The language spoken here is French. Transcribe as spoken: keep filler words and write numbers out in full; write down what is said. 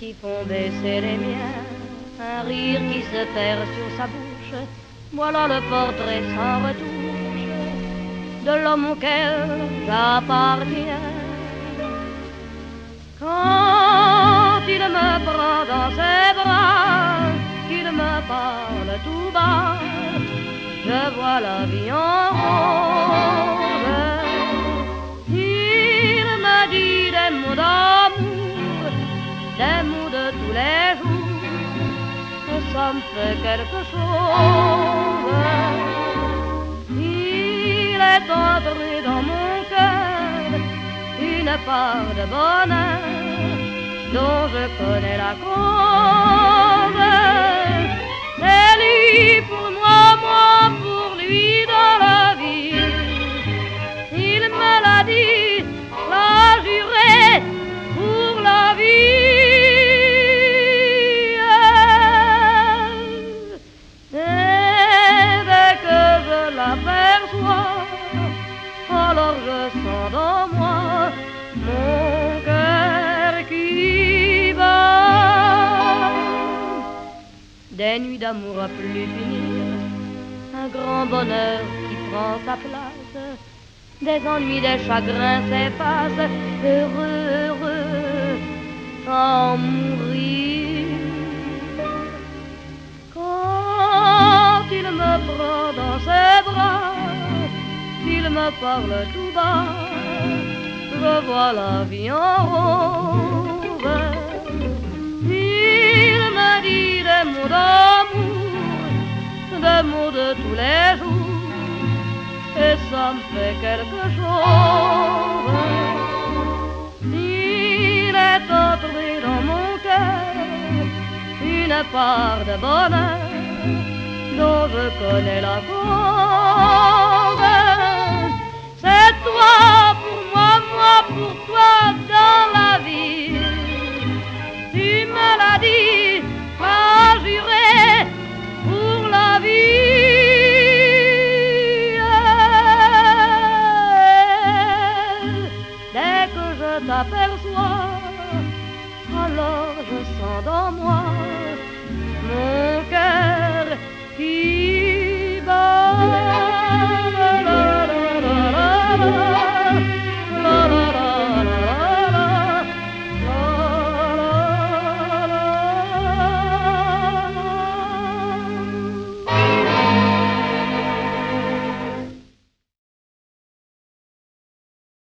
qui font baisser les miens, un rire qui se perd sur sa bouche. Voilà le portrait sans retouche de l'homme auquel j'appartiens. Quand il me prend dans ses bras, qu'il me parle tout bas, je vois la vie en rose. Il me dit des mots d'amour, des mots de tous les jours, et ça me fait quelque chose. Il est entré dans mon cœur une part de bonheur dont je connais la cause. C'est lui pour moi, moi pour lui dans la vie. Il me l'a dit, l'a juré pour la vie. Et dès que je l'aperçois, alors je sens dans moi mon cœur qui bat. Des nuits d'amour à plus finir, un grand bonheur qui prend sa place, des ennuis, des chagrins s'effacent, heureux, heureux, sans mourir. Quand il me prend dans ses bras, qu'il me parle tout bas, je vois la vie en rose. Il me dit des mots d'amour, des mots de tous les jours, et ça me fait quelque chose. Il est entré dans mon cœur une part de bonheur dont je connais la cause. C'est toi pour moi, moi pour toi dans la vie. Tu me l'as dit.